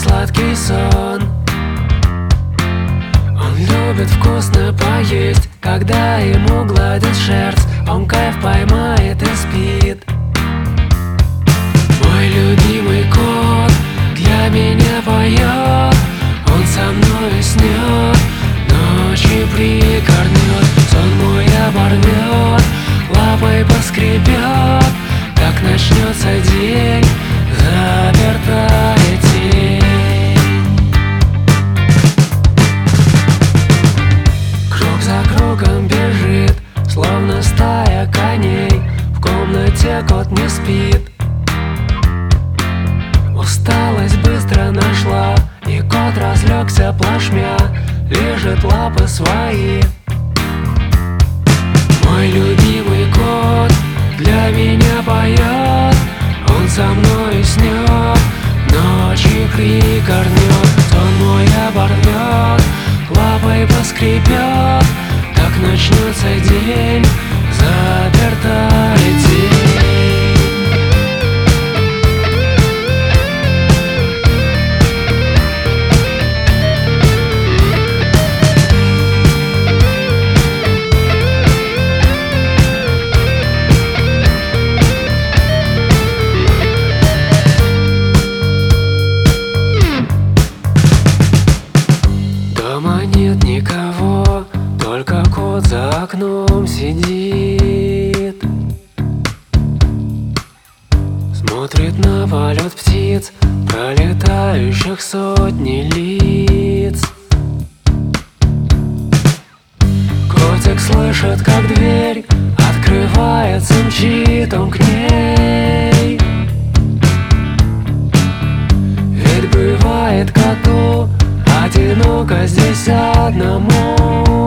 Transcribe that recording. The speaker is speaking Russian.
сладкий сон. Он любит вкусно поесть, когда ему гладят шерсть. Он кайф поймает и спит. Мой любимый кот для меня поет. Он со мной снет, ночью прикорнет. Сон мой оборвет, лапой поскребет. Как начнется день, запертая тень. Круг за кругом бежит, словно стая коней. В комнате кот не спит. Усталость быстро нашла, и кот разлегся плашмя, лижет лапы свои. Мой любимый кот для меня поет. Он со мной снет, ночью прикорнет. Сон мой оборвет, лапой поскребет. Так начнется день, запертая тень. Дома нет никого, только кот за окном сидит. Смотрит на полет птиц, пролетающих сотни лиц. Котик слышит, как дверь открывается, мчит он к ней. Ведь бывает коту одиноко здесь одному.